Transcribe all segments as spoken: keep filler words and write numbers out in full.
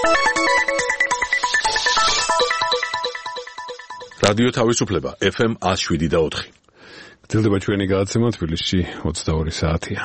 რადიო თავისუფლება ეფ ემ one oh seven და four. გრძელდება ჩვენი გადაცემა თბილისში twenty-two საათია.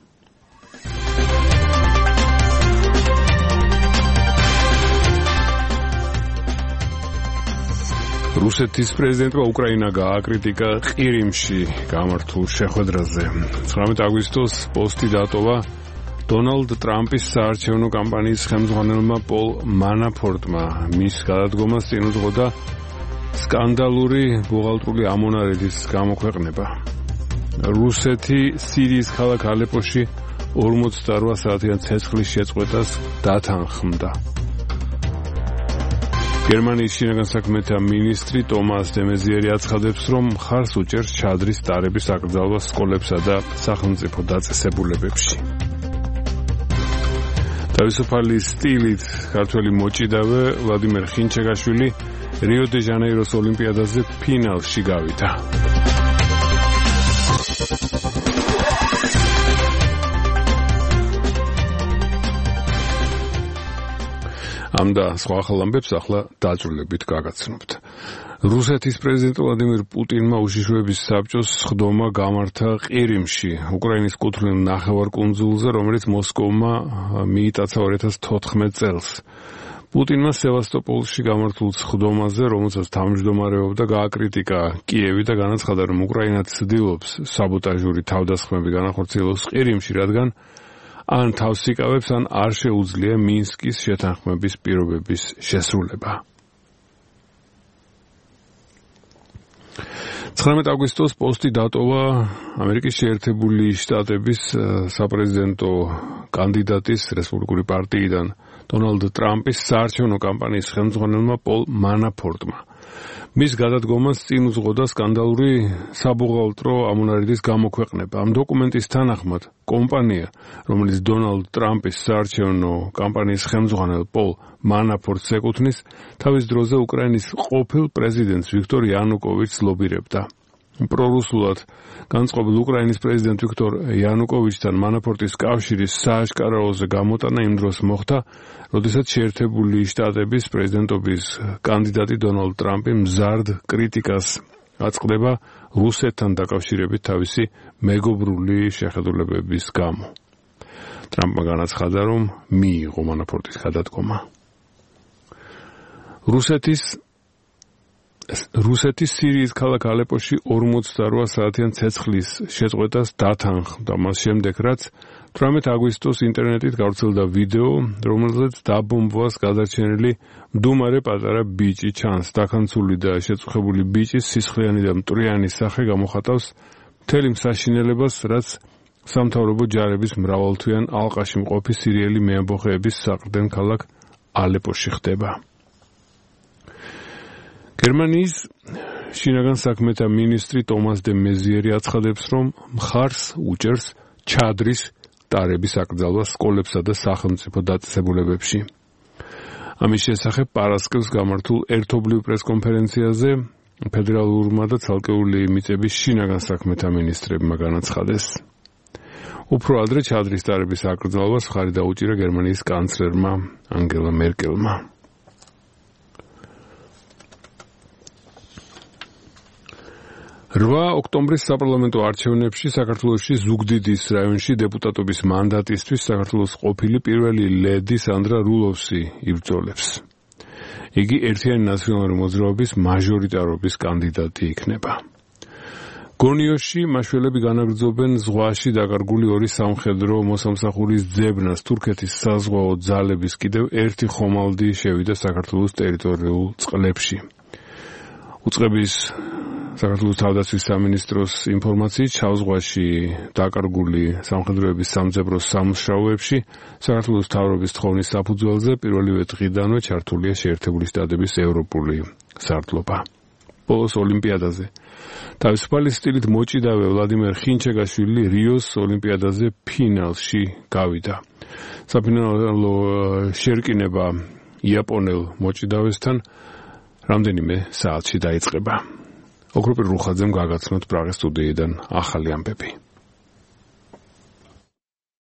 რუსეთის პრეზიდენტმა უკრაინა გააკრიტიკა ყირიმში გამართულ შეხვედრაზე. nineteen აგვისტოს პოსტი დატოვა დონალდ ტრამპის საარჩევნო კამპანიის ხელმძღვანელმა პოლ მანაფორტმა. მის გადადგომას წინ უძღოდა სკანდალური ბუღალტრული ამონარიდის გამოქვეყნება. რუსეთი სირიის ქალაქ ალეპოში forty-eight საათიან ცეცხლის შეწყვეტას დათანხმდა. გერმანიის შინაგან საქმეთა მინისტრი ტომას დე მეზიერი აცხადებს, რომ მხარს უჭერს ჩადრის ტარების აკრძალვას სკოლებსა და სახელმწიფო დაწესებულებებში. თავისუფალი სტილით ქართველი მოჭიდავე ვლადიმერ ხინჩეგაშვილი რიო დე ჟანეიროს ოლიმპიადაზე ფინალში გავიდა. ამ და სხვა ახალ ამბებს ახლა დაძრულებით გაგაცნობთ. რუსეთის პრეზიდენტ ვლადიმირ პუტინმა უშიშროების საბჭოს სხდომა გამართა ყირიმში, უკრაინის კუთვნილ ნახევარკუნძულზე, რომელიც მოსკოვმა მიიტაცა two thousand fourteen წელს. პუტინმა სევასტოპოლში გამართულ სხდომაზე, რომელსაც თავმჯდომარეობდა, გააკრიტიკა კიევი და განაცხადა, რომ უკრაინა ცდილობს საბოტაჟური თავდასხმები განახორციელოს ყირიმში, რადგან ან თავს იკავებს, ან არ შეუძლია მინსკის შეთანხმების პირობების შესრულება. nineteen აგვისტოს პოსტი დატოვა ამერიკის შეერთებული შტატების საპრეზიდენტო კანდიდატის რესპუბლიკური პარტიიდან დონალდ ტრამპის საარჩევნო კამპანიის ხელმძღვანელმა პოლ მანაფორტმა. მის გადადგომას წინ უძღოდა სკანდალური საბუღალტრო ამონარიდის გამოქვეყნება. ამ დოკუმენტის თანახმად კომპანია, რომელიც დონალდ ტრამპის საარჩევნო კამპანიის ხელმძღვანელ პოლ მანაფორტს ეკუთვნის, თავის დროზე უკრაინის ყოფილ პრეზიდენტს ვიქტორ იანუკოვიჩს ლობირებდა. პრორუსულად განწყობილ უკრაინის პრეზიდენტ ვიქტორ იანუკოვიჩთან მანაფორტის კავშირის სააშკარაოზე გამოტანა იმ დროს მოხდა, როდესაც შეერთებული შტატების პრეზიდენტობის კანდიდატი დონალდ ტრამპი მზარდ კრიტიკას აწყდება რუსეთთან დაკავშირებით თავისი მეგობრული შეხედულებების გამო. ტრამპმა განაცხადა, რომ მიიღო მანაფორტის გადადგომა. რუსეთის რუსეთის სირიის ქალაქ ალეპოში forty-eight საათიან ცეცხლის შეწყვეტას დათანხმდა. მას შემდეგ, რაც eighteen აგვისტოს ინტერნეტით გავრცელდა ვიდეო, რომელზეც დაბომბვას გადარჩენილი მდუმარე პატარა ბიჭი ჩანს. დაქანცული და შეწუხებული ბიჭის სისხლიანი და მტვრიანი სახე გამოხატავს მთელი მსაშინელებას, რაც სამთავრობო ჯარების მრავალთვიან ალყაში მყოფი სირიელი მეამბოხეების საყრდენ ქალაქ ალეპოში ხდება. გერმანიის შინაგან საქმეთა მინისტრი ტომას დე მეზიერი აცხადებს, რომ მხარს უჭერს ჩადრის ტარების აკრძალვას სკოლებსა და სახელმწიფო დაწესებულებებში. ამის შესახებ პარასკევს გამართულ ერთობლივ პრესკონფერენციაზე ფედერალურმა და ცალკეული მიწების შინაგან საქმეთა მინისტრებმა განაცხადეს. უფრო ადრე ჩადრის ტარების აკრძალვას მხარი დაუჭირა გერმანიის კანცლერმა ანგელა მერკელმა. eight ოქტომბრის საპარლამენტო არჩევნებში საქართველოში ზუგდიდის რაიონში დეპუტატობის მანდატისთვის საქართველოს ყოფილი პირველი ლედი სანდრა რულოვსი იბრძოლებს. იგი ერთიანი ნაციონალური მოძრაობის მაჟორიტარობის კანდიდატი იქნება. გონიოში მაშველები განაგრძობენ ზღვაში დაკარგული ორი სამხედრო მოსამსახურის ძებნას. თურქეთის საზღვაო ძალების კიდევ ერთი ხომალდი შევიდა საქართველოს ტერიტორიულ წყლებში. უწყების საქართველოს თავდაცვის სამინისტროს ინფორმაციით, შავ ზღვაში დაკარგული სამხედროების სამძებრო სამუშაოებში საქართველოს მთავრობის თხოვნის საფუძველზე პირველივე დღიდანვე ჩართულია შეერთებული შტატების ევროპული სარდლობა. ბოლოს ოლიმპიადაზე თავისუფალი სტილით მოჭიდავე ვლადიმერ ხინჩეგაშვილი რიოს ოლიმპიადაზე ფინალში გავიდა. საფინალო შერკინება იაპონელ მოჭიდავესთან რამდენიმე საათში დაიწყება. ოქროპირ რუხაძემ გაგაცნოთ პრაღის სტუდიიდან ახალი ამბები.